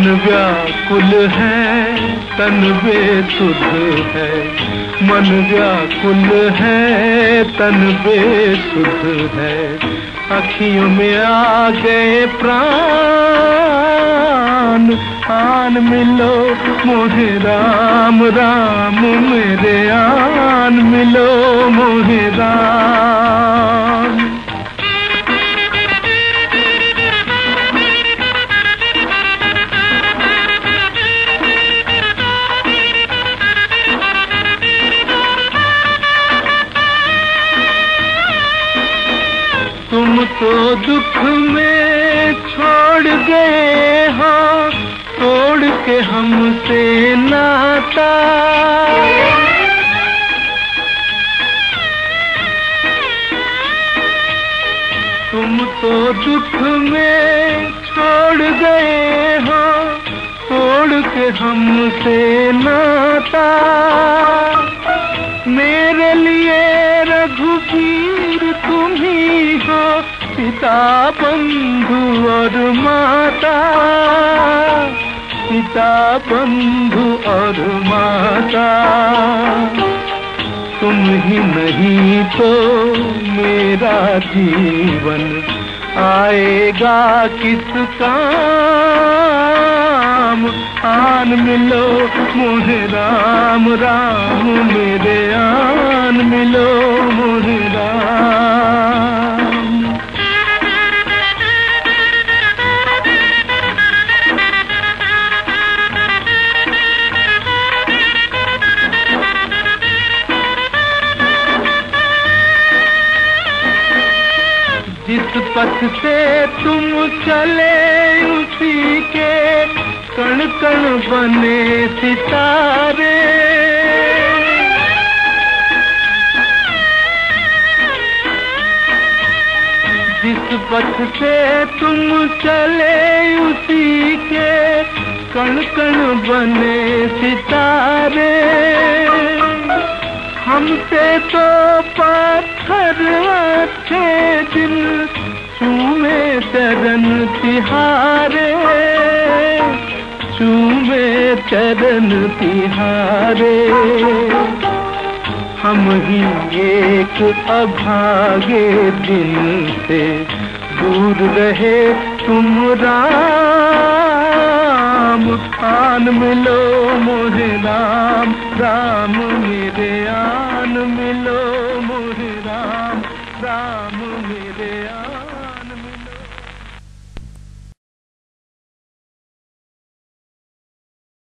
मन व्याकुल है तन बेसुध है, मन व्याकुल है तन बेसुध है। अखियों में आ गए प्राण, आन मिलो मोहे राम राम मेरे आन मिलो मोहे राम। तुम तो दुख में छोड़ गए हो तोड़ के हमसे नाता, तुम तो दुख में छोड़ गए हो तोड़ के हमसे नाता। मेरे लिए रघुवीर तुम ही हो पिता बंधु और माता, पिता बंधु और माता। तुम ही नहीं तो मेरा जीवन आएगा किस काम। आन मिलो मोहे राम राम मेरे आन मिलो मोहे राम। जिस पथ से तुम चले उसी के कण कण बने सितारे। जिस पथ से तुम चले उसी के कण कण बने सितारे। हमसे तो पत्थर अच्छे दिल चूमे चरण तिहारे, चूमे चरण तिहारे। हम ही एक अभागे दिन से दूर रहे तुम राम। आन मिलो मोहे राम राम मेरे आन मिलो मोहे राम राम।